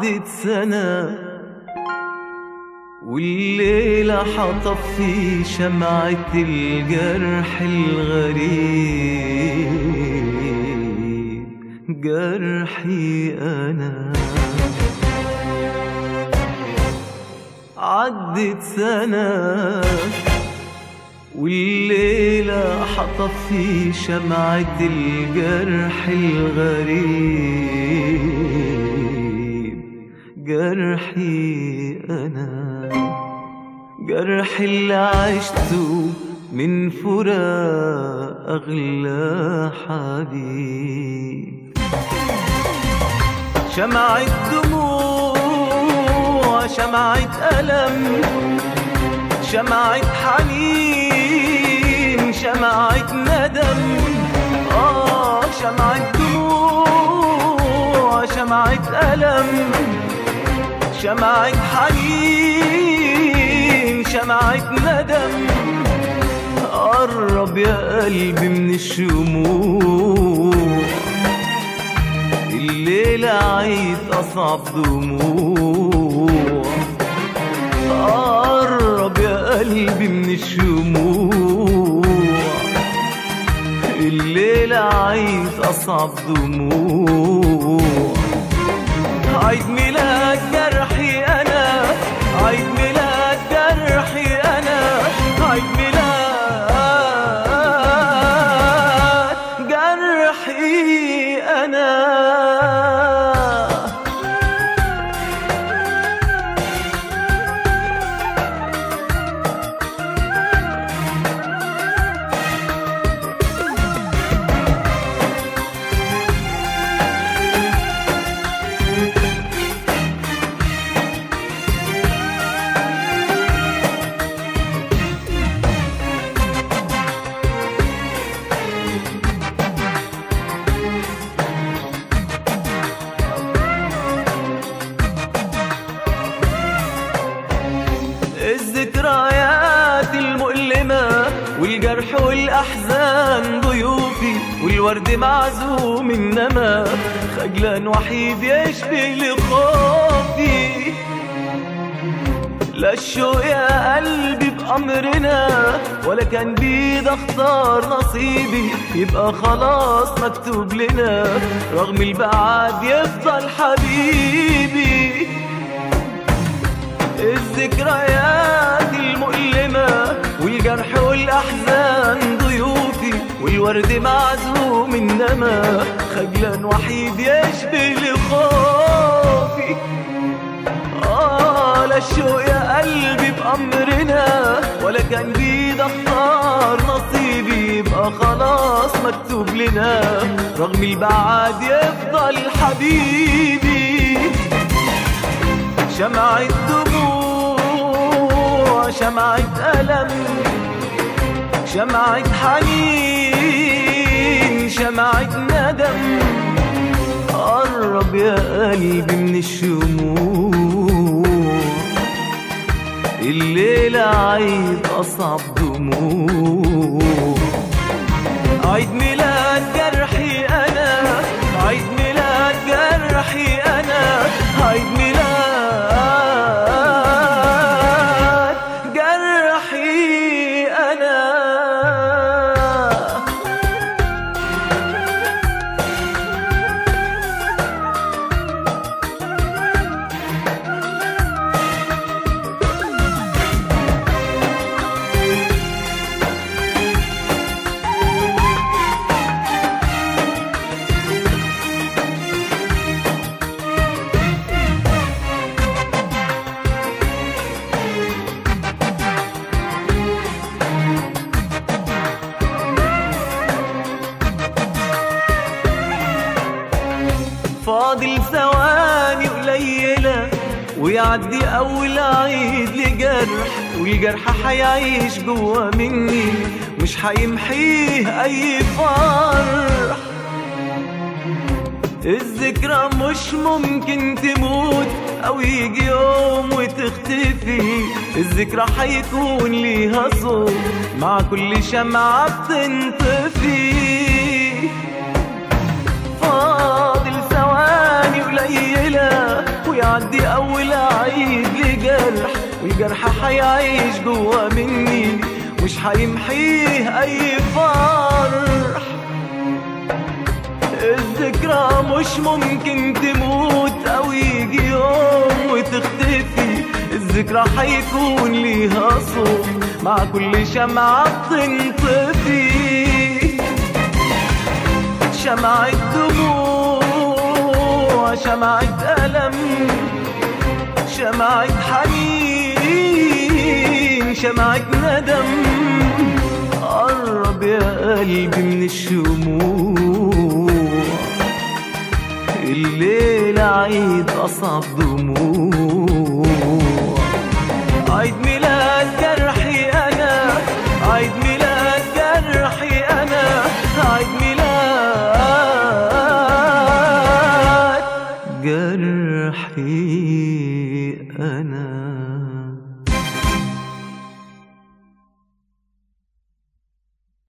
عدت سنة والليلة حطفي شمعة الجرح الغريب، جرحي أنا. عدت سنة والليلة حطفي شمعة الجرح الغريب، جرحي أنا. جرح اللي عشته من فراق أغلى حبيب، شمعة دموع، شمعة ألم، شمعة حنين، شمعة ندم. شمعة دموع، شمعة ألم، شمعة حنين، شمعة ندم. قرب يا قلبي من الشموع، الليلة عيد أصعب دموع. قرب يا قلبي من الشموع، الليلة عيد أصعب دموع. عيد ميلاد جرحي أنا، عيد ميلاد جرحي أنا، عيد ميلاد جرحي أنا. الذكريات المؤلمة والجرح والأحزان ضيوفي، والورد معزوم إنما خجلان وحيد يشبه لخوفي. لا الشوق يا قلبي بأمرنا ولا كان بيد اختار نصيبي، يبقى خلاص مكتوب لنا رغم البعاد يفضل حبيبي. الذكريات المؤلمة والجرح والأحزان ضيوفي، والورد معزوم إنما خجلان وحيد يشبه لخوفي. لا الشوق يا قلبي بأمرنا ولا كان بيد اختار نصيبي، يبقى خلاص مكتوب لنا رغم البعاد يفضل حبيبي. شمعة دموع، شمعة ألم، شمعة حنين، شمعة ندم. قرب يا قلبي من الشموع، الليلة عيد أصعب دموع. عيد ميلاد جرحي أنا، عيد ميلاد جرحي أنا، عيد ميلاد جرحي أنا. فاضل ثواني قليلة ويعدي أول عيد لجرح، والجرح حيعيش جوا مني مش حيمحيه أي فرح. الذكرى مش ممكن تموت أو يجي يوم وتختفي، الذكرى حيكون ليها صوت مع كل شمعة بتنطفي. فاضل ثواني قليلة ويعدي جرح، والجرح حيعيش جوا مني مش حيمحيه أي فرح. الذكرى مش ممكن تموت أو يجي يوم وتختفي، الذكرى حيكون ليها صوت مع كل شمعة بتنطفي. شمعة دموع، شمعة ألم، شمعة حنين، شمعة ندم. قرب يا قلبي من الشموع، الليلة عيد أصعب دموع.